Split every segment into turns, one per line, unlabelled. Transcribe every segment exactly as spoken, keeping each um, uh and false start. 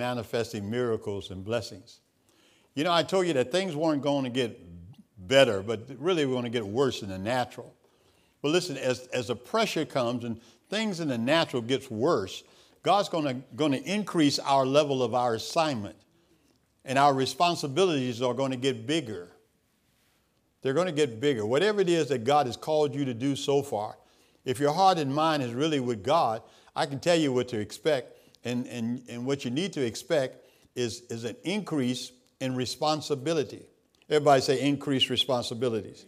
manifesting miracles and blessings. You know, I told you that things weren't going to get better, but really we're going to get worse in the natural. But listen, as, as the pressure comes and things in the natural gets worse, God's going to, going to increase our level of our assignment. And our responsibilities are going to get bigger. They're going to get bigger. Whatever it is that God has called you to do so far, if your heart and mind is really with God, I can tell you what to expect. And, and, and what you need to expect is, is an increase in responsibility. Everybody say increased responsibilities.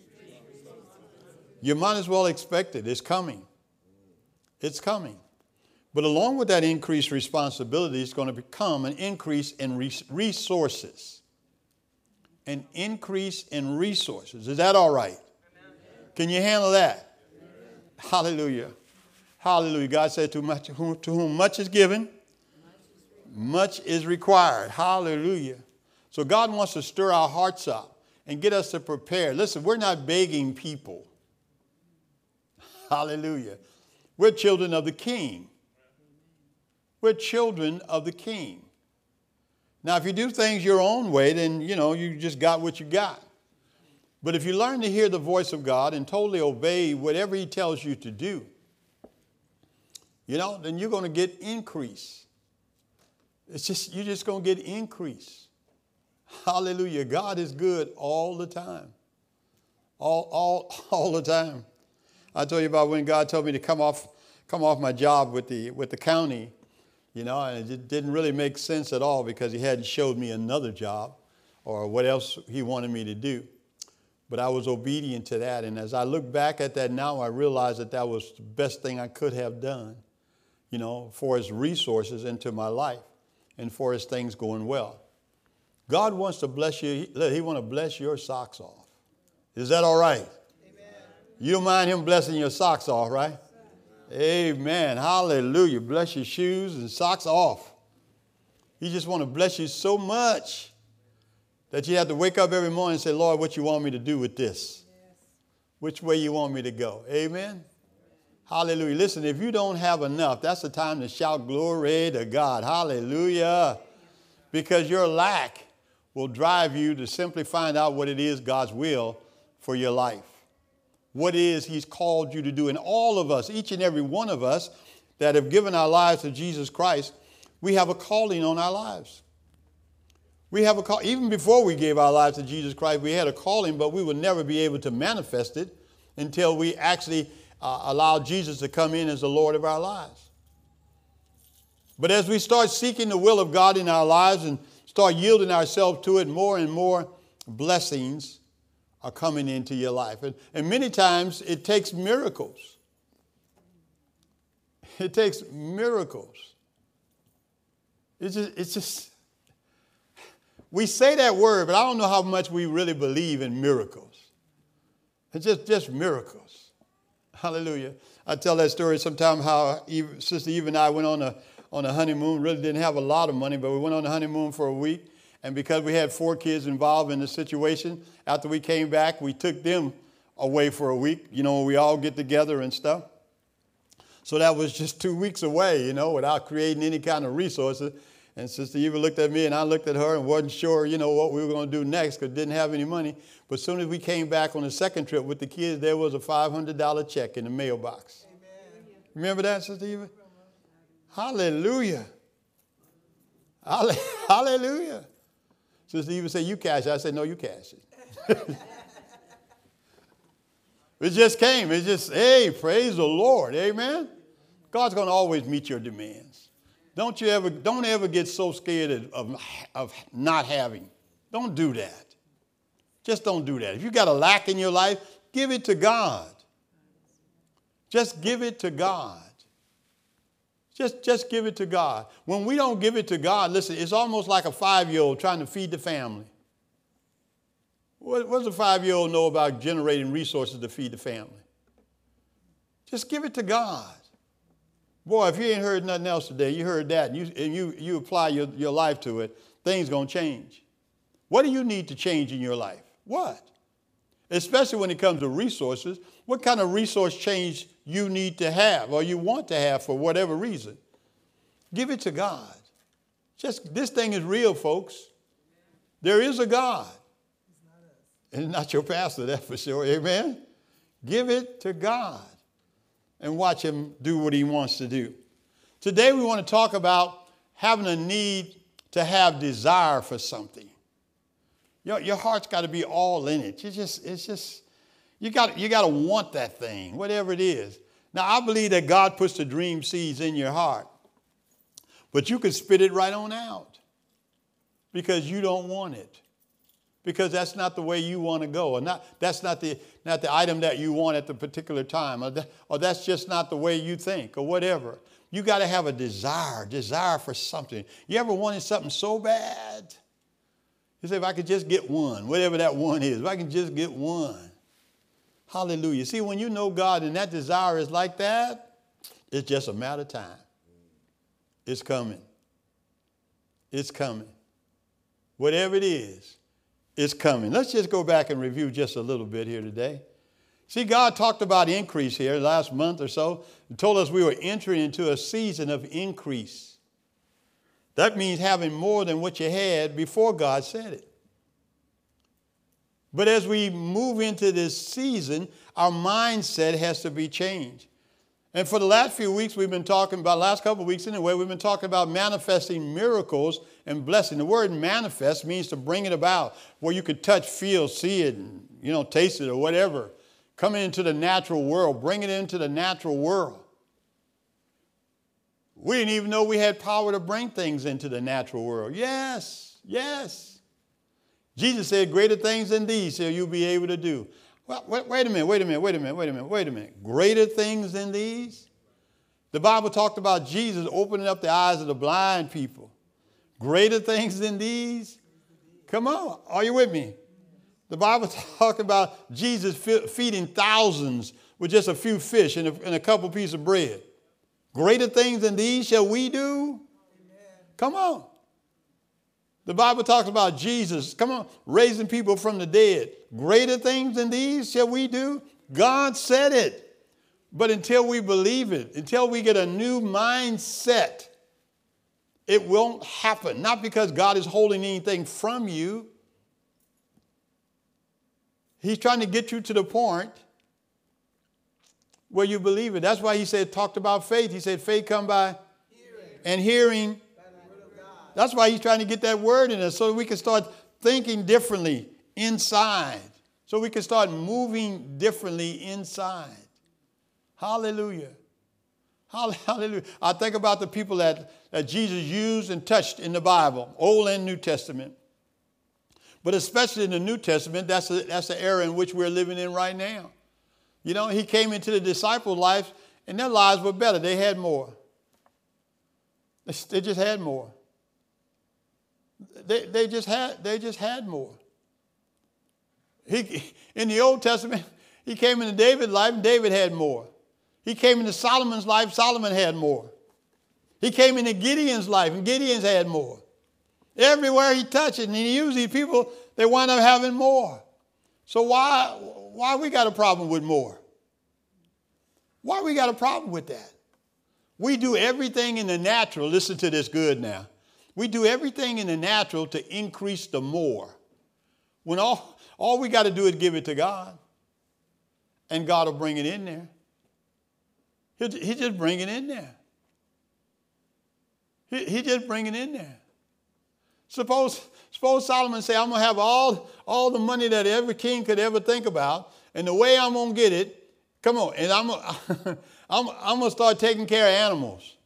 You might as well expect it. It's coming. It's coming. But along with that increased responsibility is going to become an increase in resources. An increase in resources. Is that all right? Can you handle that? Hallelujah. Hallelujah. God said, to, much, to whom much is given, much is required. Hallelujah. So God wants to stir our hearts up and get us to prepare. Listen, we're not begging people. Hallelujah. We're children of the King. We're children of the King. Now, if you do things your own way, then, you know, you just got what you got. But if you learn to hear the voice of God and totally obey whatever he tells you to do, you know, then you're going to get increase. It's just, you're just going to get increase. Hallelujah. God is good all the time. All, all, all the time. I told you about when God told me to come off, come off my job with the, with the county. You know, and it didn't really make sense at all because he hadn't showed me another job or what else he wanted me to do. But I was obedient to that. And as I look back at that now, I realize that that was the best thing I could have done, you know, for his resources into my life and for his things going well. God wants to bless you. He wants to bless your socks off. Is that all right? Amen. You don't mind him blessing your socks off, right? Amen. Hallelujah. Bless your shoes and socks off. He just want to bless you so much that you have to wake up every morning and say, Lord, what you want me to do with this? Yes. Which way you want me to go? Amen. Hallelujah. Listen, if you don't have enough, that's the time to shout glory to God. Hallelujah. Because your lack will drive you to simply find out what it is God's will for your life. What it is he's called you to do. And all of us, each and every one of us that have given our lives to Jesus Christ, we have a calling on our lives. We have a call. Even before we gave our lives to Jesus Christ, we had a calling, but we would never be able to manifest it until we actually uh, allowed Jesus to come in as the Lord of our lives. But as we start seeking the will of God in our lives and start yielding ourselves to it, more and more blessings are coming into your life. And, and many times it takes miracles. It takes miracles. It's just, it's just, we say that word, but I don't know how much we really believe in miracles. It's just, just miracles. Hallelujah. I tell that story sometime how Eve, Sister Eve and I went on a, on a honeymoon. Really didn't have a lot of money, but we went on a honeymoon for a week. And because we had four kids involved in the situation, after we came back, we took them away for a week. You know, we all get together and stuff. So that was just two weeks away, you know, without creating any kind of resources. And Sister Eva looked at me and I looked at her and wasn't sure, you know, what we were going to do next because didn't have any money. But as soon as we came back on the second trip with the kids, there was a five hundred dollars check in the mailbox. Amen. Remember that, Sister Eva? Hallelujah. Hallelujah. Sister Eva said, you cash it. I said, no, you cash it. It just came. It just, hey, praise the Lord. Amen. God's going to always meet your demands. Don't you ever, don't ever get so scared of, of not having. Don't do that. Just don't do that. If you got a lack in your life, give it to God. Just give it to God. Just, just give it to God. When we don't give it to God, listen, it's almost like a five-year-old trying to feed the family. What, what does a five-year-old know about generating resources to feed the family? Just give it to God. Boy, if you ain't heard nothing else today, you heard that, and you, and you, you apply your, your life to it, things going to change. What do you need to change in your life? What? Especially when it comes to resources, what kind of resource change you need to have or you want to have for whatever reason? Give it to God. Just this thing is real, folks. There is a God. And not your pastor, that's for sure. Amen? Give it to God and watch him do what he wants to do. Today we want to talk about having a need to have desire for something. Your, your heart's got to be all in it. You just, it's just, you got, you got to want that thing, whatever it is. Now, I believe that God puts the dream seeds in your heart, but you can spit it right on out because you don't want it, because that's not the way you want to go, or not, that's not the, not the item that you want at the particular time, or, that, or that's just not the way you think, or whatever. You got to have a desire, desire for something. You ever wanted something so bad? You say, if I could just get one, whatever that one is, if I can just get one. Hallelujah. See, when you know God and that desire is like that, it's just a matter of time. It's coming. It's coming. Whatever it is, it's coming. Let's just go back and review just a little bit here today. See, God talked about increase here last month or so and told us we were entering into a season of increase. That means having more than what you had before God said it. But as we move into this season, our mindset has to be changed. And for the last few weeks, we've been talking about, last couple of weeks anyway, we've been talking about manifesting miracles and blessing. The word manifest means to bring it about, where you could touch, feel, see it, and, you know, taste it or whatever. Coming into the natural world, bring it into the natural world. We didn't even know we had power to bring things into the natural world. Yes, yes. Jesus said, greater things than these shall you be able to do. Well, wait, wait a minute, wait a minute, wait a minute, wait a minute, wait a minute. Greater things than these? The Bible talked about Jesus opening up the eyes of the blind people. Greater things than these? Come on, are you with me? The Bible talked about Jesus feeding thousands with just a few fish and a, and a couple pieces of bread. Greater things than these shall we do? Amen. Come on. The Bible talks about Jesus, come on, raising people from the dead. Greater things than these shall we do? God said it. But until we believe it, until we get a new mindset, it won't happen. Not because God is holding anything from you. He's trying to get you to the point where you believe it. That's why he said, talked about faith. He said, faith come by hearing. And hearing. That's why he's trying to get that word in us so we can start thinking differently inside. So we can start moving differently inside. Hallelujah. Hallelujah. I think about the people that, that Jesus used and touched in the Bible, Old and New Testament. But especially in the New Testament, that's the, that's the era in which we're living in right now. You know, he came into the disciples' lives and their lives were better. They had more. They, they just had more. They, they, just had, they just had more. He, in the Old Testament, he came into David's life and David had more. He came into Solomon's life, Solomon had more. He came into Gideon's life and Gideon's had more. Everywhere he touched it and he used these people, they wind up having more. So why, why we got a problem with more? Why we got a problem with that? We do everything in the natural. Listen to this good now. We do everything in the natural to increase the more. When all, all we got to do is give it to God. And God will bring it in there. He'll, he'll just bring it in there. He, he just bring it in there. Suppose, suppose Solomon say, I'm going to have all, all the money that every king could ever think about. And the way I'm going to get it, come on, and I'm, I'm, I'm going to start taking care of animals.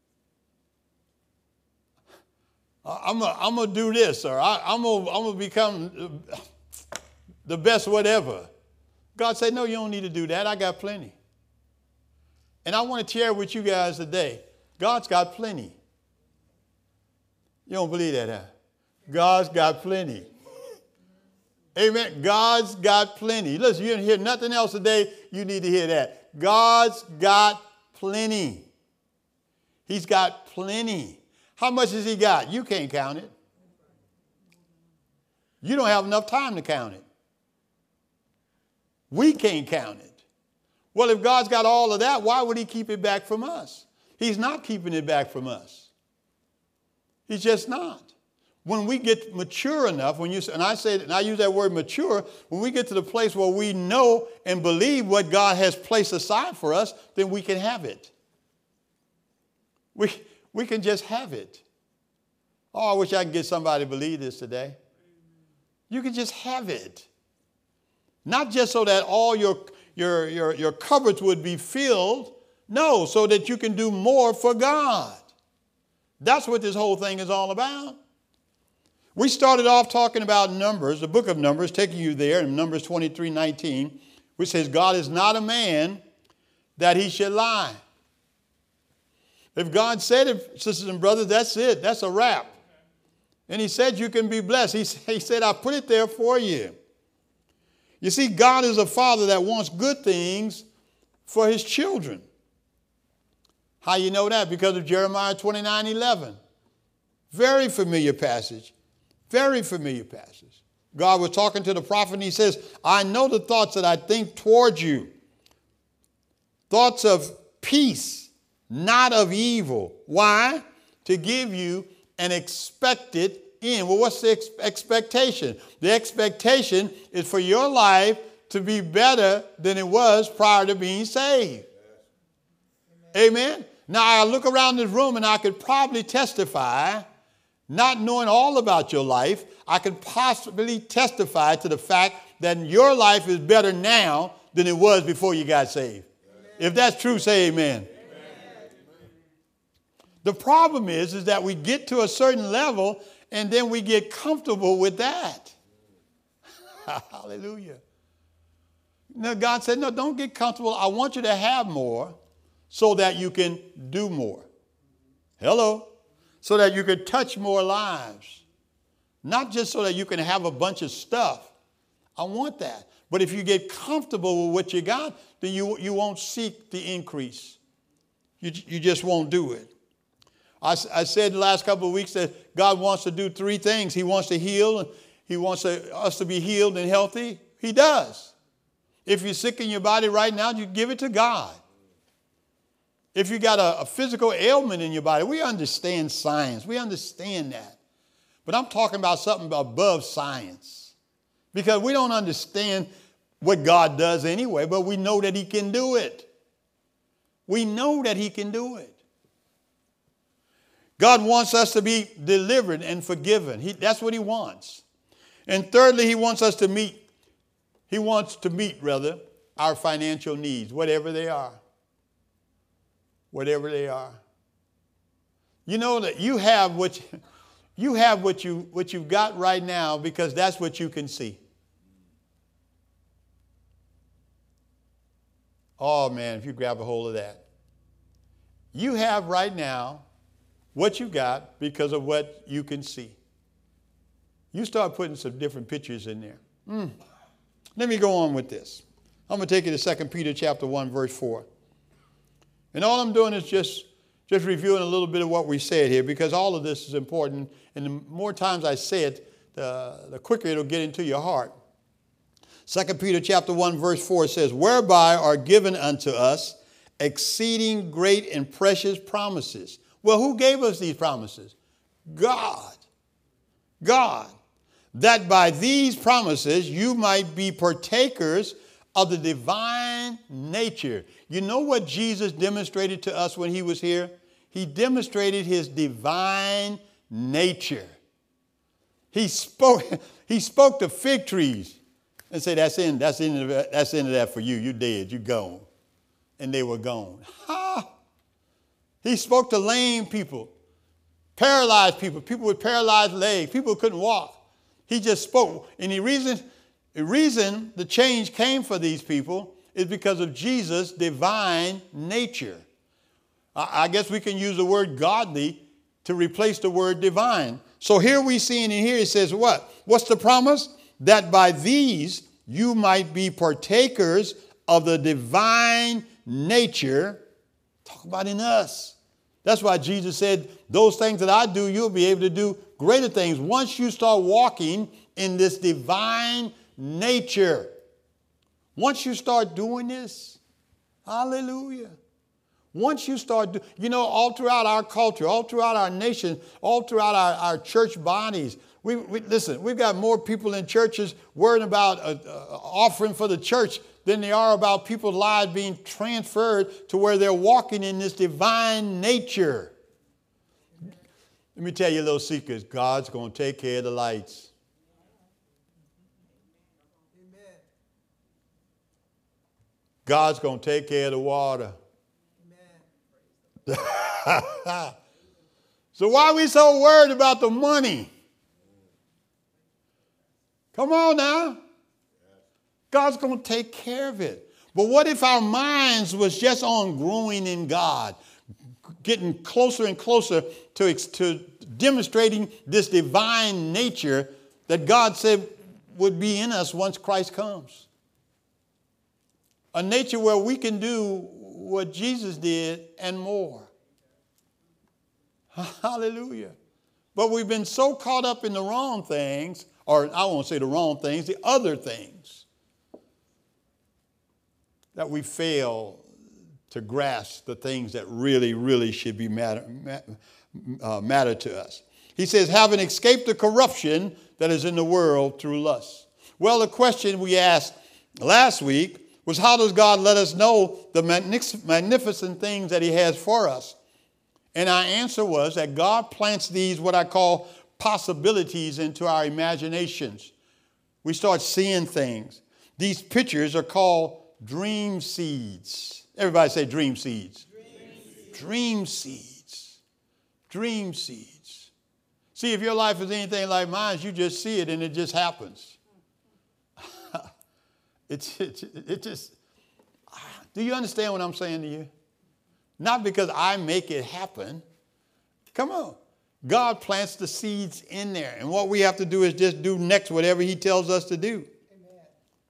I'm going I'm to do this, or I, I'm going I'm to become the best whatever. God said, no, you don't need to do that. I got plenty. And I want to share with you guys today, God's got plenty. You don't believe that, huh? God's got plenty. Amen. God's got plenty. Listen, you didn't hear nothing else today. You need to hear that. God's got plenty. He's got plenty. How much has he got? You can't count it. You don't have enough time to count it. We can't count it. Well, if God's got all of that, why would he keep it back from us? He's not keeping it back from us. He's just not. When we get mature enough, when you and I say, and I use that word mature, when we get to the place where we know and believe what God has placed aside for us, then we can have it. We, we can just have it. Oh, I wish I could get somebody to believe this today. You can just have it. Not just so that all your, your, your, your cupboards would be filled. No, so that you can do more for God. That's what this whole thing is all about. We started off talking about Numbers, the book of Numbers, taking you there in Numbers twenty-three nineteen, which says, God is not a man that he should lie. If God said it, sisters and brothers, that's it. That's a wrap. And he said you can be blessed. He, he said, I put it there for you. You see, God is a father that wants good things for his children. How you know that? Because of Jeremiah twenty-nine eleven. Very familiar passage. Very familiar passage. God was talking to the prophet and he says, I know the thoughts that I think towards you. Thoughts of peace, not of evil. Why? To give you an expected end. Well, what's the ex- expectation? The expectation is for your life to be better than it was prior to being saved. Amen. Now, I look around this room and I could probably testify, not knowing all about your life, I could possibly testify to the fact that your life is better now than it was before you got saved. Amen. If that's true, say amen. Amen. The problem is, is that we get to a certain level and then we get comfortable with that. Hallelujah. Now, God said, no, don't get comfortable. I want you to have more so that you can do more. Hello. So that you can touch more lives. Not just so that you can have a bunch of stuff. I want that. But if you get comfortable with what you got, then you, you won't seek the increase. You, you just won't do it. I, I said the last couple of weeks that God wants to do three things. He wants to heal. And he wants to, us to be healed and healthy. He does. If you're sick in your body right now, you give it to God. If you got a, a physical ailment in your body, we understand science. We understand that. But I'm talking about something above science. Because we don't understand what God does anyway, but we know that he can do it. We know that he can do it. God wants us to be delivered and forgiven. He, that's what he wants. And thirdly, he wants us to meet, he wants to meet, rather, our financial needs, whatever they are. Whatever they are. You know that you have what you, you have what you what you've got right now because that's what you can see. Oh man, if you grab a hold of that. You have right now what you got because of what you can see. You start putting some different pictures in there. Mm. Let me go on with this. I'm going to take you to Second Peter chapter one, verse four. And all I'm doing is just, just reviewing a little bit of what we said here because all of this is important. And the more times I say it, the, the quicker it'll get into your heart. Second Peter chapter one, verse four says, whereby are given unto us exceeding great and precious promises. Well, who gave us these promises? God. God. That by these promises you might be partakers of the divine nature. You know what Jesus demonstrated to us when he was here? He demonstrated his divine nature. He spoke, he spoke to fig trees and said, that's in, that's in, that's in that for you. You're dead. You're gone. And they were gone. Ha! He spoke to lame people, paralyzed people, people with paralyzed legs, people who couldn't walk. He just spoke. And the reason, the reason the change came for these people is because of Jesus' divine nature. I, I guess we can use the word godly to replace the word divine. So here we see in here it says what? What's the promise? That by these you might be partakers of the divine nature. Talk about in us. That's why Jesus said, those things that I do, you'll be able to do greater things once you start walking in this divine nature. Once you start doing this, hallelujah. Once you start, do, you know, all throughout our culture, all throughout our nation, all throughout our, our church bodies, we, we listen, we've got more people in churches worrying about an offering for the church than they are about people's lives being transferred to where they're walking in this divine nature. Amen. Let me tell you a little secret. God's going to take care of the lights. Amen. God's going to take care of the water. Amen. So why are we so worried about the money? Come on now. God's going to take care of it. But what if our minds was just on growing in God, getting closer and closer to, to demonstrating this divine nature that God said would be in us once Christ comes? A nature where we can do what Jesus did and more. Hallelujah. But we've been so caught up in the wrong things, or I won't say the wrong things, the other things, that we fail to grasp the things that really, really should be matter, uh, matter to us. He says, having escaped the corruption that is in the world through lust. Well, the question we asked last week was, how does God let us know the magnificent things that he has for us? And our answer was that God plants these, what I call possibilities, into our imaginations. We start seeing things. These pictures are called dream seeds. Everybody say dream seeds. Dream seeds. Dream seeds. Dream seeds. See, if your life is anything like mine, you just see it and it just happens. It, it, it just, do you understand what I'm saying to you? Not because I make it happen. Come on. God plants the seeds in there. And what we have to do is just do next whatever he tells us to do. Amen.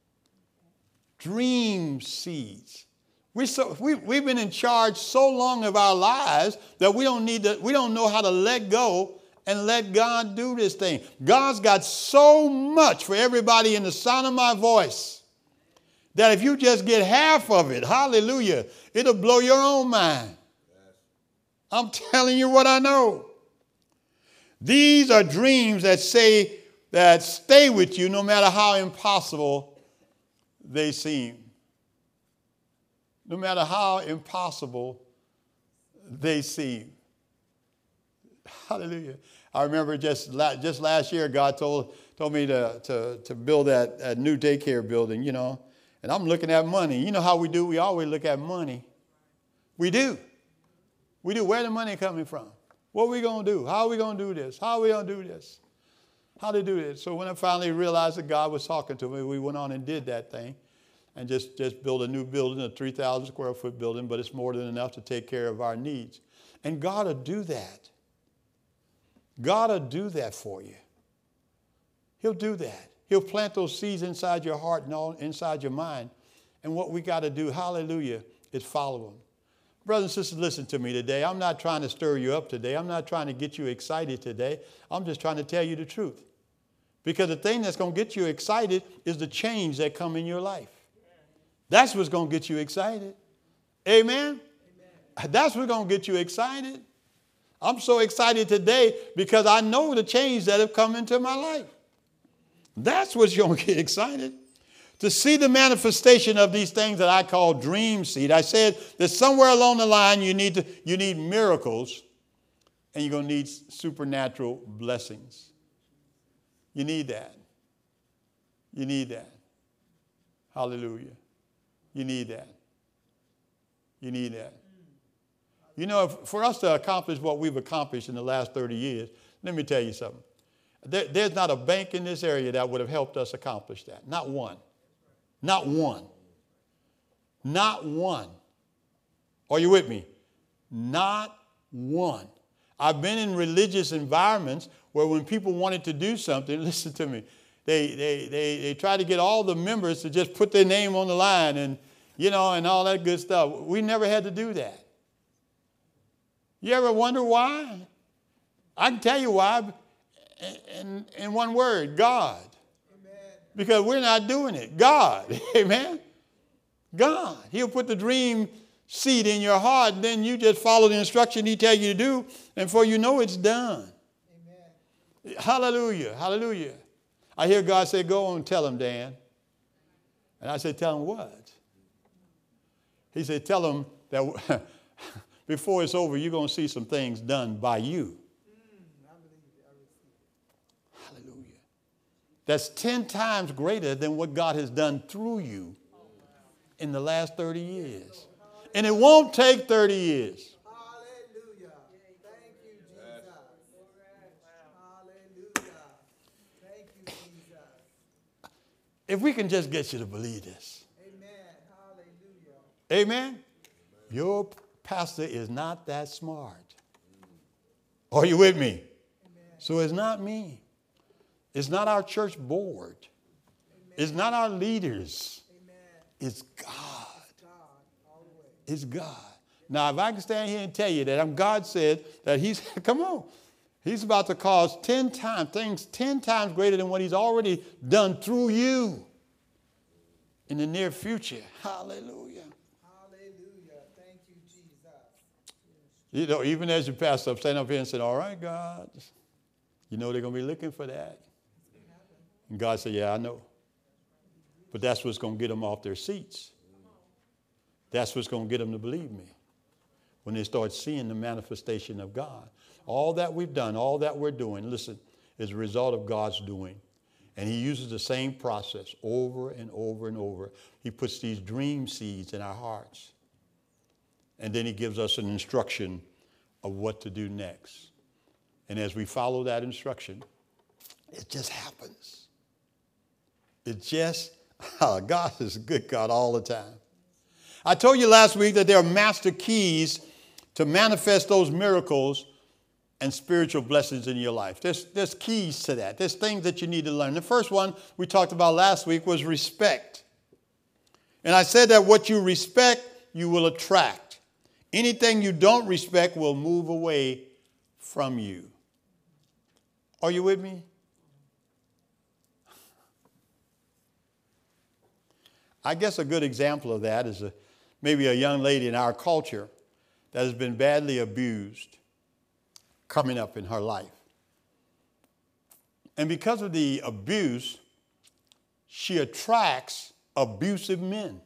Dream seeds. We so, we, we've been in charge so long of our lives that we don't need to, we don't know how to let go and let God do this thing. God's got so much for everybody in the sound of my voice that if you just get half of it, hallelujah, it'll blow your own mind. I'm telling you what I know. These are dreams that say, that stay with you no matter how impossible they seem. No matter how impossible they seem. Hallelujah. I remember just, just last year, God told, told me to, to, to build that, that new daycare building, you know. And I'm looking at money. You know how we do? We always look at money. We do. We do. Where the money coming from? What are we going to do? How are we going to do this? How are we going to do this? How to do this? So when I finally realized that God was talking to me, we went on and did that thing and just, just built a new building, a three thousand square foot building, but it's more than enough to take care of our needs. And God will do that. God will do that for you. He'll do that. He'll plant those seeds inside your heart and all inside your mind. And what we got to do, hallelujah, is follow them. Brothers and sisters, listen to me today. I'm not trying to stir you up today. I'm not trying to get you excited today. I'm just trying to tell you the truth. Because the thing that's going to get you excited is the change that come in your life. That's what's going to get you excited. Amen? Amen. That's what's going to get you excited. I'm so excited today because I know the change that have come into my life. That's what's going to get excited. To see the manifestation of these things that I call dream seed. I said that somewhere along the line you need to, you need miracles and you're going to need supernatural blessings. You need that. You need that. Hallelujah. You need that. You need that. You know, for us to accomplish what we've accomplished in the last thirty years, let me tell you something. There, there's not a bank in this area that would have helped us accomplish that. Not one. Not one. Not one. Are you with me? Not one. I've been in religious environments where when people wanted to do something, listen to me, they, they, they, they try to get all the members to just put their name on the line and, you know, and all that good stuff. We never had to do that. You ever wonder why? I can tell you why. In, in one word, God. Amen. Because we're not doing it. God. Amen. God. He'll put the dream seed in your heart, and then you just follow the instruction he tells you to do, and before you know it's done. Amen. Hallelujah, hallelujah. I hear God say, go and tell him, Dan. And I said, tell him what? He said, tell him that before it's over, you're going to see some things done by you. Hallelujah. That's ten times greater than what God has done through you in the last thirty years. And it won't take thirty years.
Hallelujah. Thank you, Jesus. Hallelujah. Thank you, Jesus.
If we can just get you to believe this.
Amen. Hallelujah.
Amen. Your pastor is not that smart. Are you with me?
Amen.
So it's not me. It's not our church board.
Amen.
It's not our leaders.
Amen.
It's God.
God, all the way.
It's God. Now, if I can stand here and tell you that I'm, God said that he's, come on, he's about to cause ten times, things ten times greater than what he's already done through you in the near future. Hallelujah.
Hallelujah. Thank you, Jesus.
You know, even as you pass up, stand up here and say, all right, God, you know they're going to be looking for that. And God said, yeah, I know. But that's what's going to get them off their seats. That's what's going to get them to believe me. When they start seeing the manifestation of God. All that we've done, all that we're doing, listen, is a result of God's doing. And he uses the same process over and over and over. He puts these dream seeds in our hearts. And then he gives us an instruction of what to do next. And as we follow that instruction, it just happens. It just, oh, God is a good God all the time. I told you last week that there are master keys to manifest those miracles and spiritual blessings in your life. There's, there's keys to that. There's things that you need to learn. The first one we talked about last week was respect. And I said that what you respect, you will attract. Anything you don't respect will move away from you. Are you with me? I guess a good example of that is a, maybe a young lady in our culture that has been badly abused coming up in her life. And because of the abuse, she attracts abusive men.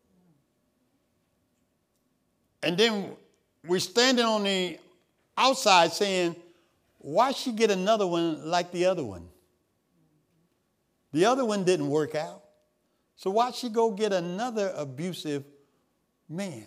And then we're standing on the outside saying, why she get another one like the other one? The other one didn't work out. So why'd she go get another abusive man?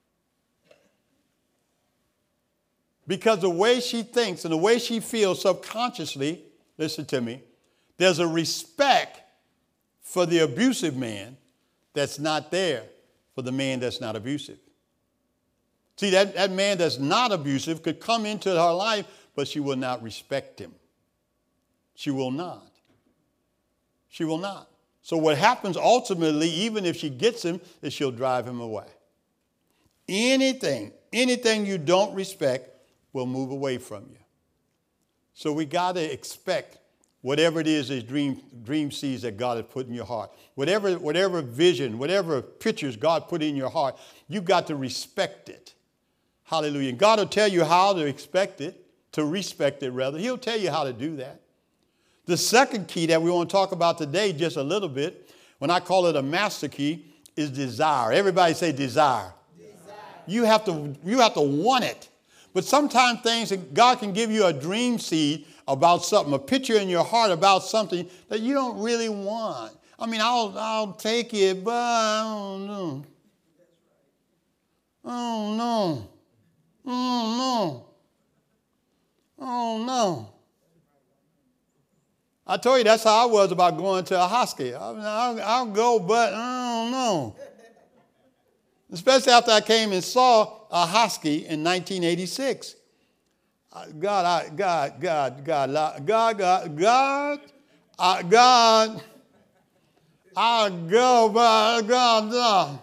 Because the way she thinks and the way she feels subconsciously, listen to me, there's a respect for the abusive man that's not there for the man that's not abusive. See, that, that man that's not abusive could come into her life, but she will not respect him. She will not. She will not. So what happens ultimately, even if she gets him, is she'll drive him away. Anything, anything you don't respect will move away from you. So we got to expect whatever it is, these dream, dream seeds that God has put in your heart. Whatever, whatever vision, whatever pictures God put in your heart, you got to respect it. Hallelujah. And God will tell you how to expect it, to respect it rather. He'll tell you how to do that. The second key that we want to talk about today just a little bit, when I call it a master key, is desire. Everybody say desire. Desire. You have to, you have to want it. But sometimes things, God can give you a dream seed about something, a picture in your heart about something that you don't really want. I mean, I'll, I'll take it, but I don't know. Oh, no. Oh, no. Oh, no. I told you that's how I was about going to a hospital. I mean, I'll, I'll go, but I don't know. Especially after I came and saw a husky in nineteen eighty-six. God, I, God, God, God, God, God, God, I, God, I'll go, but God, no.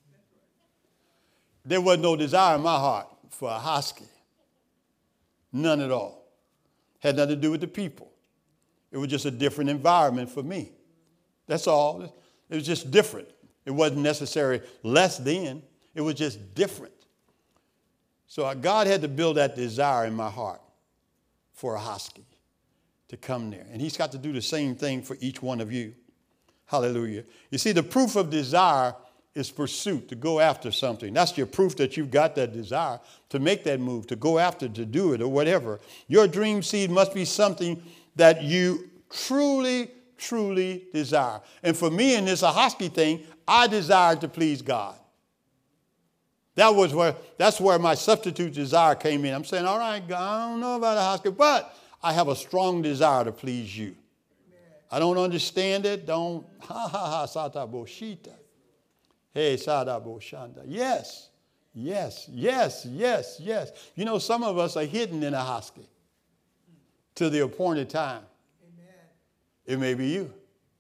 There was no desire in my heart for a husky. None at all. Had nothing to do with the people. It was just a different environment for me. That's all. It was just different. It wasn't necessarily less than. It was just different. So God had to build that desire in my heart for a hoskie to come there. And he's got to do the same thing for each one of you. Hallelujah. You see, the proof of desire is pursuit, to go after something. That's your proof that you've got that desire to make that move, to go after, to do it, or whatever. Your dream seed must be something that you truly, truly desire. And for me in this Ahoskie thing, I desired to please God. That was where, that's where my substitute desire came in. I'm saying, all right, God, I don't know about Ahoskie, but I have a strong desire to please you. Amen. I don't understand it. Don't, ha ha ha, sata boshita. Hey, sada boshanda. Yes, yes, yes, yes, yes. You know, some of us are hidden in Ahoskie to the appointed time. Amen. It may be you.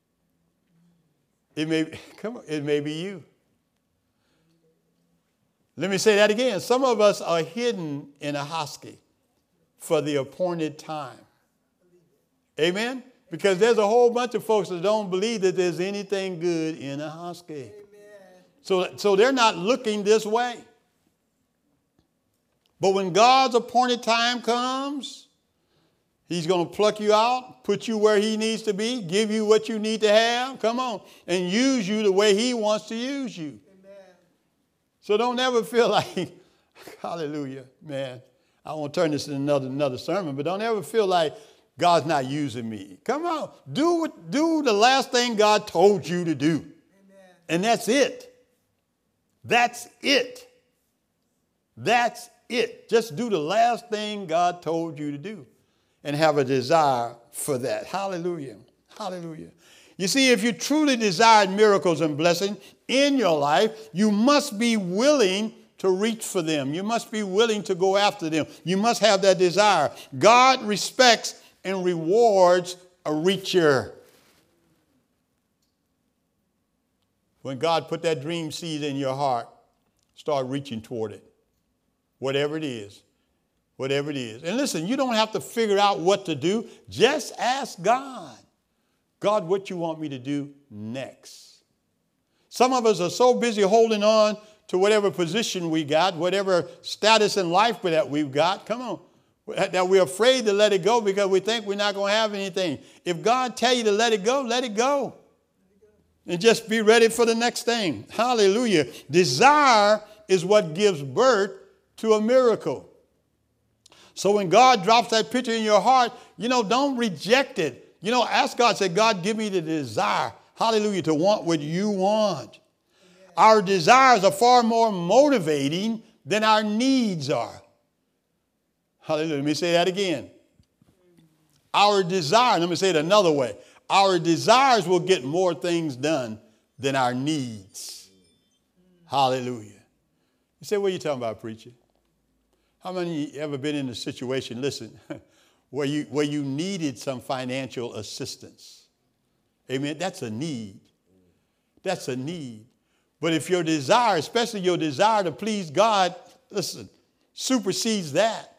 It may, come on, it may be you. Let me say that again. Some of us are hidden in Ahoskie for the appointed time. Amen? Because there's a whole bunch of folks that don't believe that there's anything good in Ahoskie. So, so they're not looking this way. But when God's appointed time comes, he's going to pluck you out, put you where he needs to be, give you what you need to have, come on, and use you the way he wants to use you. Amen. So don't ever feel like, hallelujah, man, I won't turn this into another, another sermon, but don't ever feel like God's not using me. Come on, do, what, do the last thing God told you to do. Amen. And that's it. That's it. That's it. Just do the last thing God told you to do and have a desire for that. Hallelujah. Hallelujah. You see, if you truly desired miracles and blessing in your life, you must be willing to reach for them. You must be willing to go after them. You must have that desire. God respects and rewards a reacher. When God put that dream seed in your heart, start reaching toward it. Whatever it is. Whatever it is. And listen, you don't have to figure out what to do. Just ask God. God, what you want me to do next? Some of us are so busy holding on to whatever position we got, whatever status in life that we've got. Come on. That we're afraid to let it go because we think we're not going to have anything. If God tell you to let it go, let it go. And just be ready for the next thing. Hallelujah. Desire is what gives birth to a miracle. So when God drops that picture in your heart, you know, don't reject it. You know, ask God, say, God, give me the desire, hallelujah, to want what you want. Amen. Our desires are far more motivating than our needs are. Hallelujah. Let me say that again. Our desire, let me say it another way. Our desires will get more things done than our needs. Hallelujah. You say, what are you talking about, preacher? How many of you ever been in a situation, listen, where you, where you needed some financial assistance? Amen. That's a need. That's a need. But if your desire, especially your desire to please God, listen, supersedes that,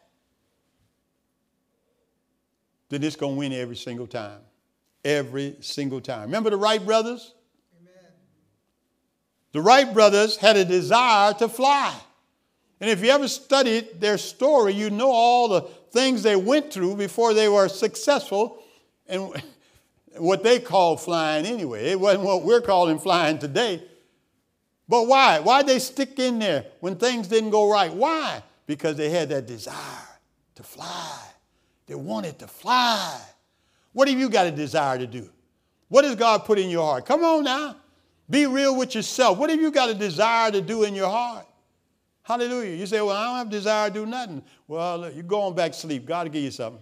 then it's going to win every single time. Every single time. Remember the Wright brothers? Amen. The Wright brothers had a desire to fly. And if you ever studied their story, you know all the things they went through before they were successful in what they called flying anyway. It wasn't what we're calling flying today. But why? Why'd they stick in there when things didn't go right? Why? Because they had that desire to fly. They wanted to fly. What have you got a desire to do? What does God put in your heart? Come on now. Be real with yourself. What have you got a desire to do in your heart? Hallelujah. You say, well, I don't have desire to do nothing. Well, look, you're going back to sleep. God will give you something.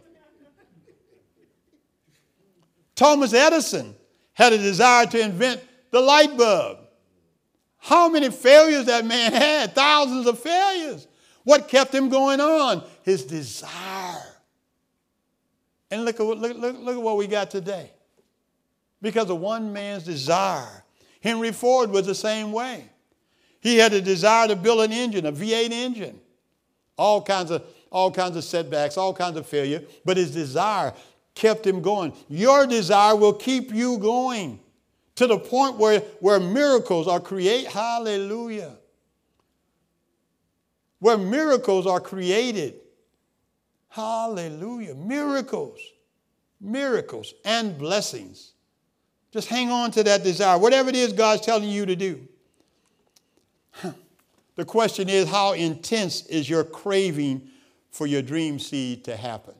Thomas Edison had a desire to invent the light bulb. How many failures that man had? Thousands of failures. What kept him going on? His desire. And look at, look, look, look at what we got today. Because of one man's desire. Henry Ford was the same way. He had a desire to build an engine, a V eight engine. All kinds of, all kinds of setbacks, all kinds of failure. But his desire kept him going. Your desire will keep you going to the point where, where miracles are created. Hallelujah. where miracles are created. Hallelujah. Miracles. Miracles and blessings. Just hang on to that desire. Whatever it is God's telling you to do. The question is, how intense is your craving for your dream seed to happen?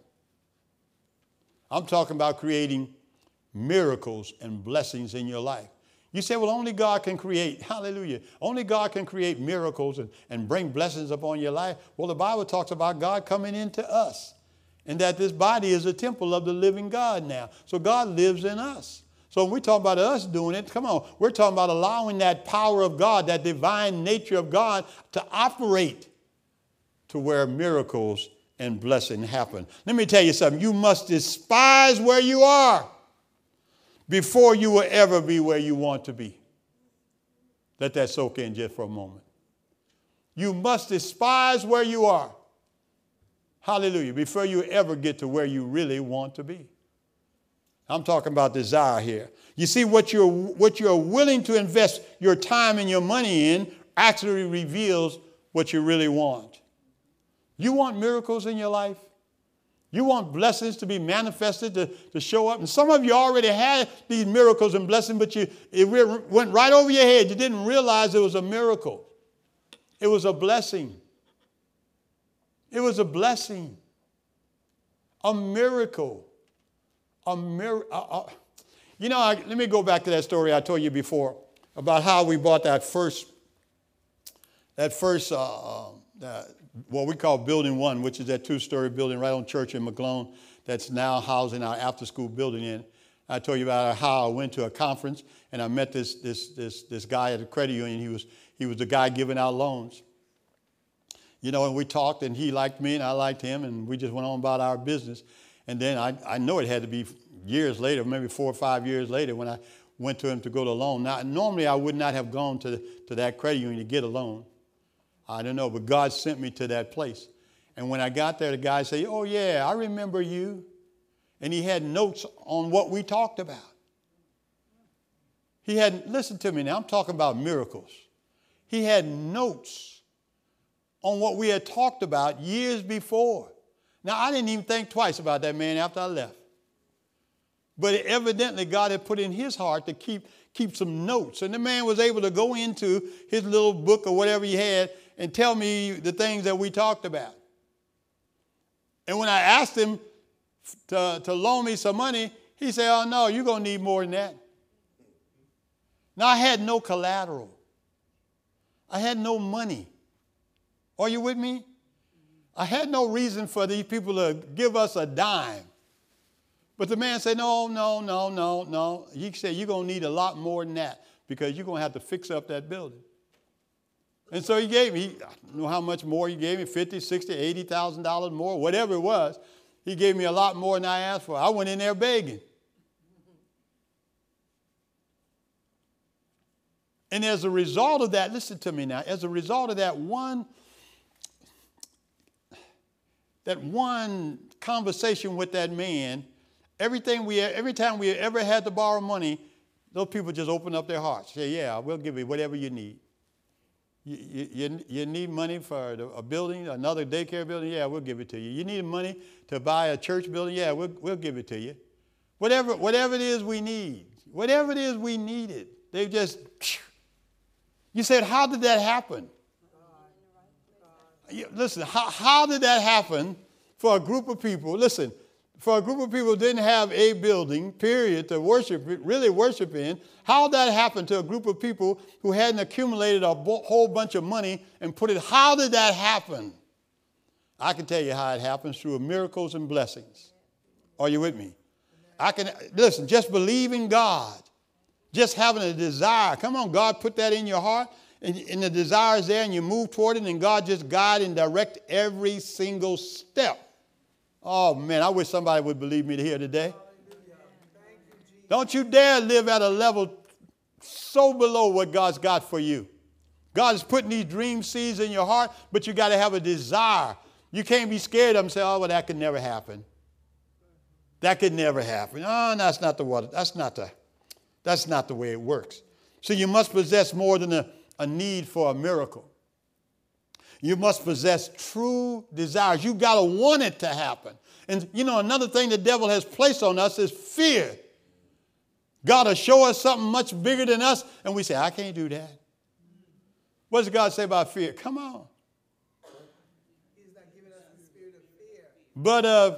I'm talking about creating miracles and blessings in your life. You say, well, only God can create, hallelujah, only God can create miracles and, and bring blessings upon your life. Well, the Bible talks about God coming into us and that this body is a temple of the living God now. So God lives in us. So when we talk about us doing it, come on, we're talking about allowing that power of God, that divine nature of God to operate to where miracles and blessing happen. Let me tell you something. You must despise where you are before you will ever be where you want to be. Let that soak in just for a moment. You must despise where you are. Hallelujah. Before you ever get to where you really want to be. I'm talking about desire here. You see, what you're, what you're willing to invest your time and your money in actually reveals what you really want. You want miracles in your life? You want blessings to be manifested, to, to show up? And some of you already had these miracles and blessings, but you, it went right over your head. You didn't realize it was a miracle. It was a blessing. It was a blessing. A miracle. A mir- uh, uh, you know, I, let me go back to that story I told you before about how we bought that first, that first, uh, uh, what we call Building One, which is that two-story building right on Church in McClone that's now housing our after-school building in. I told you about how I went to a conference and I met this this this this guy at the credit union. He was he was the guy giving out loans. You know, and we talked and he liked me and I liked him and we just went on about our business. And then I, I know it had to be years later, maybe four or five years later, when I went to him to go to a loan. Now, normally I would not have gone to, to that credit union to get a loan. I don't know, but God sent me to that place. And when I got there, the guy said, oh, yeah, I remember you. And he had notes on what we talked about. He had, listen to me now, I'm talking about miracles. He had notes on what we had talked about years before. Now, I didn't even think twice about that man after I left. But evidently, God had put in his heart to keep, keep some notes. And the man was able to go into his little book or whatever he had and tell me the things that we talked about. And when I asked him to, to loan me some money, he said, oh, no, you're going to need more than that. Now, I had no collateral. I had no money. Are you with me? I had no reason for these people to give us a dime. But the man said, no, no, no, no, no. He said, you're going to need a lot more than that because you're going to have to fix up that building. And so he gave me, I don't know how much more he gave me, fifty, sixty, eighty thousand dollars more, whatever it was. He gave me a lot more than I asked for. I went in there begging. And as a result of that, listen to me now, as a result of that one That one conversation with that man, everything we, every time we ever had to borrow money, those people just opened up their hearts. Say, yeah, we'll give you whatever you need. You, you, you need money for a building, another daycare building? Yeah, we'll give it to you. You need money to buy a church building? Yeah, we'll, we'll give it to you. Whatever, whatever it is we need, whatever it is we needed, they just, you said, how did that happen? Listen, how, how did that happen for a group of people? Listen, for a group of people who didn't have a building, period, to worship, really worship in. How did that happen to a group of people who hadn't accumulated a bo- whole bunch of money and put it? How did that happen? I can tell you how it happens through miracles and blessings. Are you with me? I can, listen, just believing God, just having a desire. Come on, God put that in your heart. And, and the desire is there and you move toward it and God just guide and direct every single step. Oh, man, I wish somebody would believe me here today. Don't you dare live at a level so below what God's got for you. God is putting these dream seeds in your heart, but you got to have a desire. You can't be scared of them and say, oh, well, that could never happen. That could never happen. Oh, that's not the water. That's not the, that's not the way it works. So you must possess more than a a need for a miracle. You must possess true desires. You got to want it to happen. And, you know, another thing the devil has placed on us is fear. God will show us something much bigger than us, and we say, I can't do that. What does God say about fear? Come on.
He's not giving us the spirit of fear.
But, uh,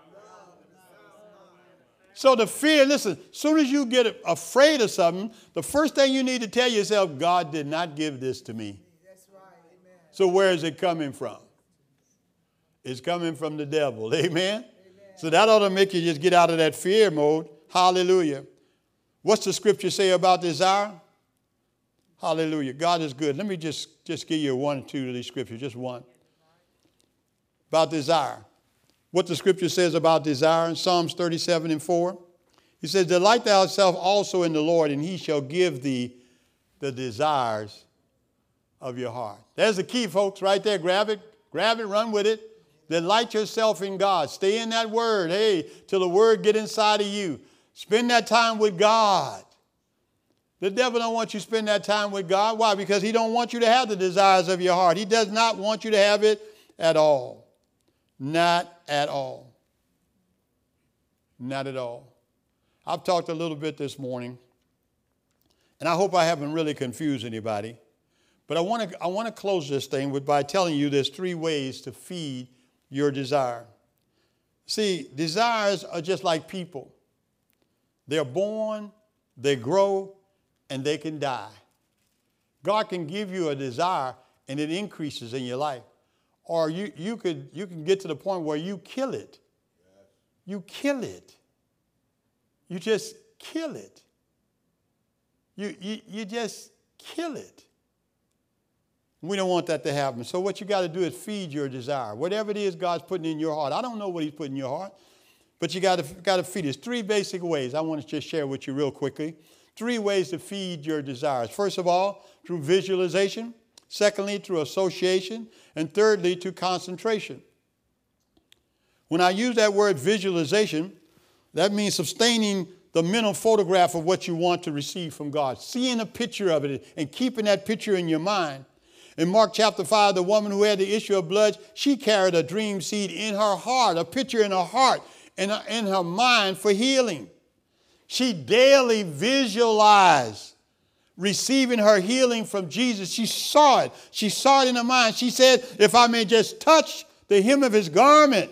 so the fear, listen, as soon as you get afraid of something, the first thing you need to tell yourself, God did not give this to me.
That's right. Amen.
So where is it coming from? It's coming from the devil. Amen? Amen. So that ought to make you just get out of that fear mode. Hallelujah. What's the scripture say about desire? Hallelujah. God is good. Let me just, just give you one or two of these scriptures, just one. About desire. What the scripture says about desire in Psalms thirty-seven and four. He says, delight thyself also in the Lord, and he shall give thee the desires of your heart. There's the key, folks, right there. Grab it. Grab it. Run with it. Delight yourself in God. Stay in that word. Hey, till the word get inside of you. Spend that time with God. The devil don't want you to spend that time with God. Why? Because he don't want you to have the desires of your heart. He does not want you to have it at all. Not at all. Not at all. I've talked a little bit this morning, and I hope I haven't really confused anybody. But I want to I want to close this thing with by telling you there's three ways to feed your desire. See, desires are just like people. They're born, they grow, and they can die. God can give you a desire, and it increases in your life. Or you, you, could, you can get to the point where you kill it. You kill it. You just kill it. You, you, you just kill it. We don't want that to happen. So what you got to do is feed your desire. Whatever it is God's putting in your heart. I don't know what he's putting in your heart, but you got to, got to feed it. There's three basic ways I want to just share with you real quickly. Three ways to feed your desires. First of all, through visualization. Secondly, through association. And thirdly, to concentration. When I use that word visualization, that means sustaining the mental photograph of what you want to receive from God. Seeing a picture of it and keeping that picture in your mind. In Mark chapter five, the woman who had the issue of blood, she carried a dream seed in her heart, a picture in her heart and in her mind for healing. She daily visualized receiving her healing from Jesus. She saw it. She saw it in her mind. She said, if I may just touch the hem of his garment,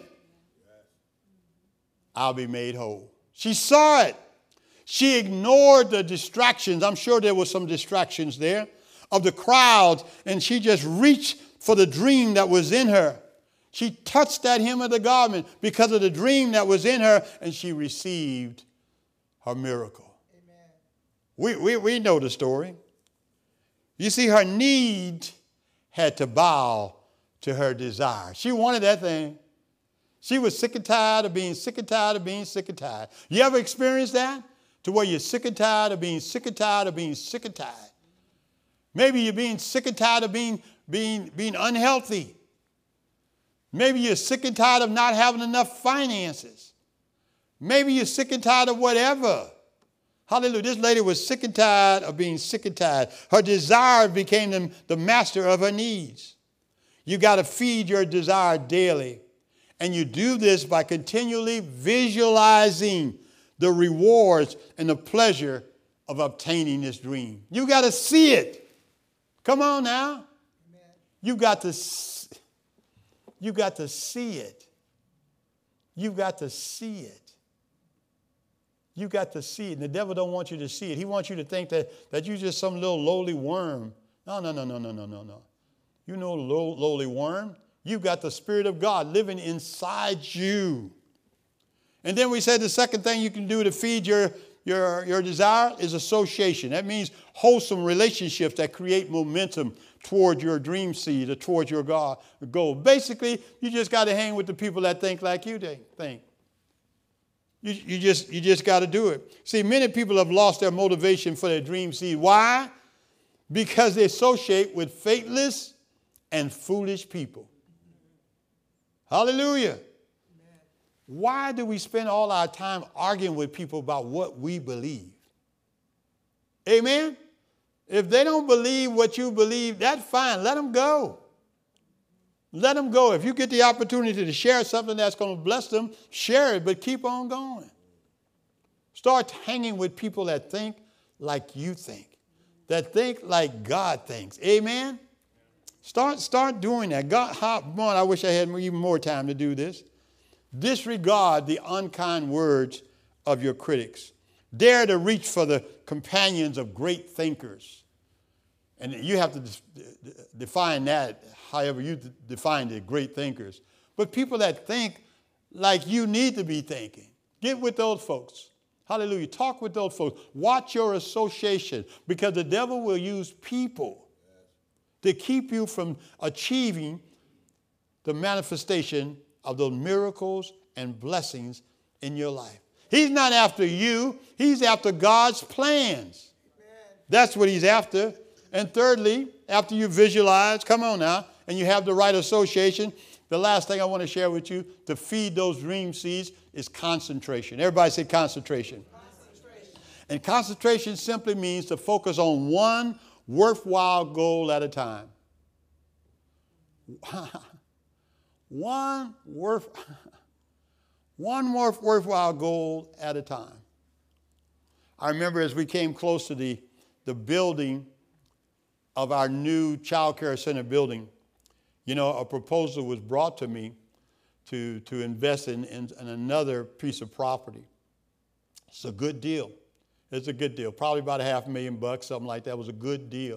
I'll be made whole. She saw it. She ignored the distractions. I'm sure there were some distractions there of the crowds, and she just reached for the dream that was in her. She touched that hem of the garment because of the dream that was in her, and she received her miracle. Amen. We, we, we know the story. You see, her need had to bow to her desire. She wanted that thing. She was sick and tired of being sick and tired of being sick and tired. You ever experienced that? To where you're sick and tired of being sick and tired of being sick and tired. Maybe you're being sick and tired of being, being, being unhealthy. Maybe you're sick and tired of not having enough finances. Maybe you're sick and tired of whatever. Hallelujah. This lady was sick and tired of being sick and tired. Her desire became the, the master of her needs. You got to feed your desire daily. And you do this by continually visualizing the rewards and the pleasure of obtaining this dream. You got to see it. Come on now. Amen. You got to you got to see it. You got to see it. You got to see it. And the devil don't want you to see it. He wants you to think that, that you're just some little lowly worm. No, no, no, no, no, no, no, no. You know, low, lowly worm. You've got the Spirit of God living inside you. And then we said the second thing you can do to feed your, your, your desire is association. That means wholesome relationships that create momentum toward your dream seed or toward your goal. Basically, you just got to hang with the people that think like you think. You, you just, you just got to do it. See, many people have lost their motivation for their dream seed. Why? Because they associate with faithless and foolish people. Hallelujah. Amen. Why do we spend all our time arguing with people about what we believe? Amen? If they don't believe what you believe, that's fine. Let them go. Let them go. If you get the opportunity to share something that's going to bless them, share it, but keep on going. Start hanging with people that think like you think, that think like God thinks. Amen? Start, start doing that. God, how, man, I wish I had even more time to do this. Disregard the unkind words of your critics. Dare to reach for the companions of great thinkers. And you have to define that however you define the great thinkers. But people that think like you need to be thinking. Get with those folks. Hallelujah. Talk with those folks. Watch your association, because the devil will use people to keep you from achieving the manifestation of those miracles and blessings in your life. He's not after you. He's after God's plans. That's what he's after. And thirdly, after you visualize, come on now, and you have the right association, the last thing I want to share with you to feed those dream seeds is concentration. Everybody say concentration. Concentration. And concentration simply means to focus on one worthwhile goal at a time. one worth, one worth, worthwhile goal at a time. I remember as we came close to the, the building of our new child care center building, you know, a proposal was brought to me to, to invest in, in, in another piece of property. It's a good deal. It's a good deal. Probably about a half a million bucks, something like that. It was a good deal.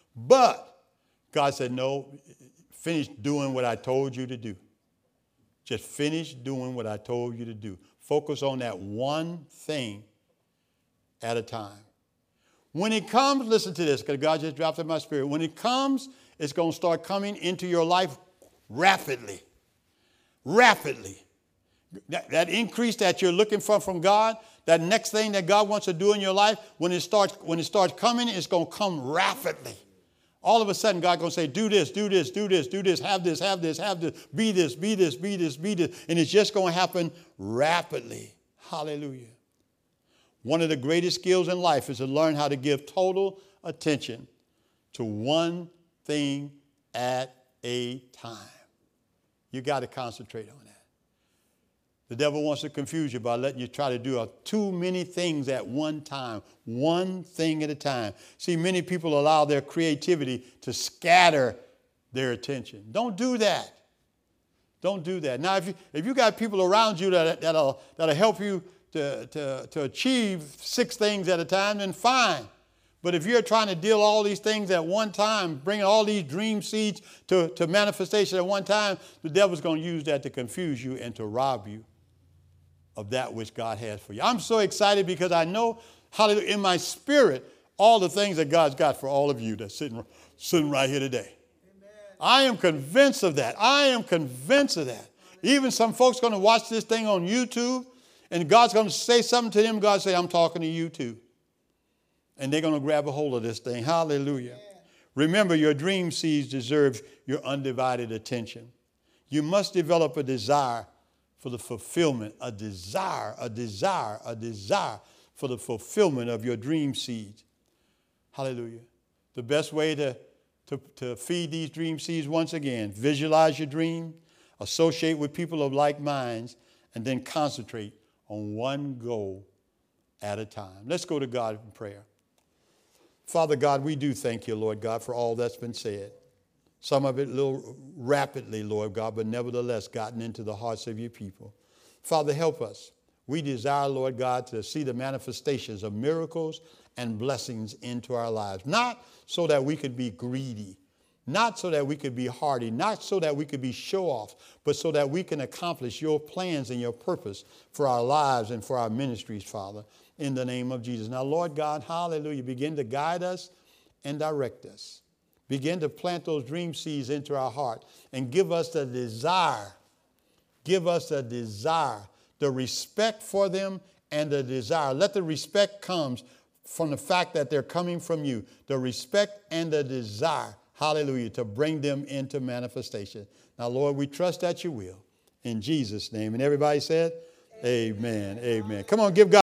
But God said, no, finish doing what I told you to do. Just finish doing what I told you to do. Focus on that one thing at a time. When it comes, listen to this, because God just dropped it in my spirit. When it comes, it's going to start coming into your life rapidly. Rapidly. That, that increase that you're looking for from God, that next thing that God wants to do in your life, when it starts, when it starts coming, it's going to come rapidly. All of a sudden, God's going to say, do this, do this, do this, do this, have this, have this, have this, be this, be this, be this, be this. And it's just going to happen rapidly. Hallelujah. One of the greatest skills in life is to learn how to give total attention to one thing at a time. You got to concentrate on that. The devil wants to confuse you by letting you try to do too many things at one time, one thing at a time. See, many people allow their creativity to scatter their attention. Don't do that. Don't do that. Now, if you, if you got people around you that, that'll, that'll help you to, to, to achieve six things at a time, then fine. But if you're trying to deal all these things at one time, bringing all these dream seeds to, to manifestation at one time, the devil's going to use that to confuse you and to rob you of that which God has for you. I'm so excited because I know, hallelujah, in my spirit, all the things that God's got for all of you that's sitting, sitting right here today. Amen. I am convinced of that. I am convinced of that. Even some folks going to watch this thing on YouTube, and God's going to say something to them. God say, I'm talking to you too. And they're going to grab a hold of this thing. Hallelujah. Yeah. Remember, your dream seeds deserve your undivided attention. You must develop a desire for the fulfillment, a desire, a desire, a desire for the fulfillment of your dream seeds. Hallelujah. The best way to, to, to feed these dream seeds, once again, visualize your dream, associate with people of like minds, and then concentrate on one goal at a time. Let's go to God in prayer. Father God, we do thank you, Lord God, for all that's been said. Some of it a little rapidly, Lord God, but nevertheless gotten into the hearts of your people. Father, help us. We desire, Lord God, to see the manifestations of miracles and blessings into our lives. Not so that we could be greedy, not so that we could be hardy, not so that we could be show-offs, but so that we can accomplish your plans and your purpose for our lives and for our ministries, Father, in the name of Jesus. Now, Lord God, hallelujah, begin to guide us and direct us. Begin to plant those dream seeds into our heart and give us the desire, give us the desire, the respect for them and the desire. Let the respect come from the fact that they're coming from you, the respect and the desire, hallelujah, to bring them into manifestation. Now, Lord, we trust that you will. In Jesus' name. And everybody said, amen, amen. Amen. Come on, give God.